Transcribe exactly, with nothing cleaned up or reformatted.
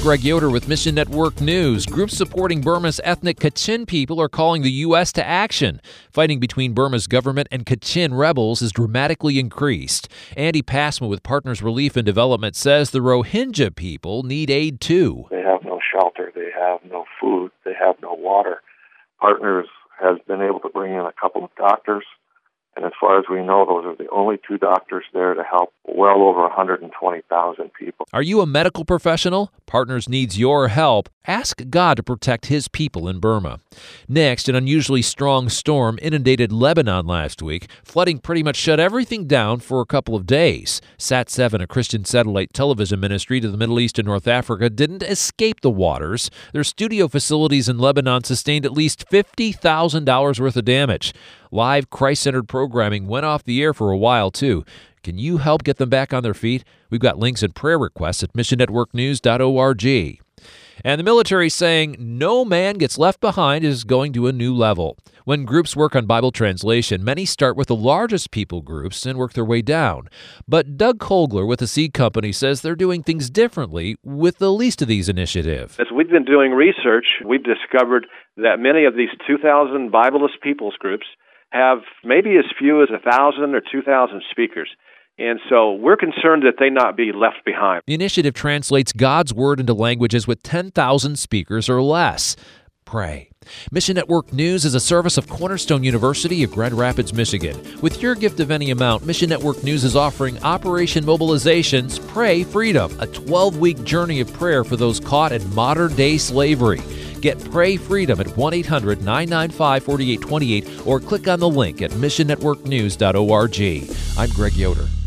Greg Yoder with Mission Network News. Groups supporting Burma's ethnic Kachin people are calling the U S to action. Fighting between Burma's government and Kachin rebels has dramatically increased. Andy Passma with Partners Relief and Development says the Rohingya people need aid too. They have no shelter, they have no food, they have no water. Partners has been able to bring in a couple of doctors, and as far as we know, those are the only two doctors there to help well over one hundred twenty thousand people. Are you a medical professional? Partners needs your help. Ask God to protect His people in Burma. Next, an unusually strong storm inundated Lebanon last week. Flooding pretty much shut everything down for a couple of days. Sat seven, a Christian satellite television ministry to the Middle East and North Africa, didn't escape the waters. Their studio facilities in Lebanon sustained at least fifty thousand dollars worth of damage. Live Christ-centered programming went off the air for a while, too. Can you help get them back on their feet? We've got links and prayer requests at mission network news dot org. And the military saying no man gets left behind is going to a new level. When groups work on Bible translation, many start with the largest people groups and work their way down. But Doug Kogler with the Seed Company says they're doing things differently with the least of these initiatives. As we've been doing research, we've discovered that many of these two thousand Bibleless peoples groups have maybe as few as one thousand or two thousand speakers. And so we're concerned that they not be left behind. The initiative translates God's Word into languages with ten thousand speakers or less. Pray. Mission Network News is a service of Cornerstone University of Grand Rapids, Michigan. With your gift of any amount, Mission Network News is offering Operation Mobilization's Pray Freedom, a twelve-week journey of prayer for those caught in modern-day slavery. Get Pray Freedom at one eight hundred nine nine five four eight two eight or click on the link at mission network news dot org. I'm Greg Yoder.